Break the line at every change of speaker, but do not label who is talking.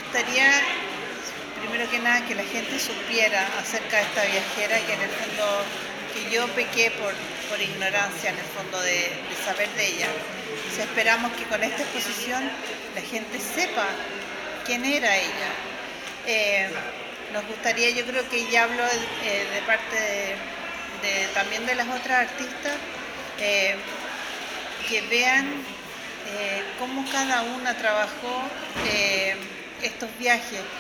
gustaría, primero que nada, que la gente supiera acerca de esta viajera, que en el fondo, que yo pequé por ignorancia, en el fondo, de saber de ella. O sea, esperamos que con esta exposición la gente sepa quién era ella. Nos gustaría, yo creo que ya hablo de parte también de las otras artistas, que vean cómo cada una trabajó estos viajes.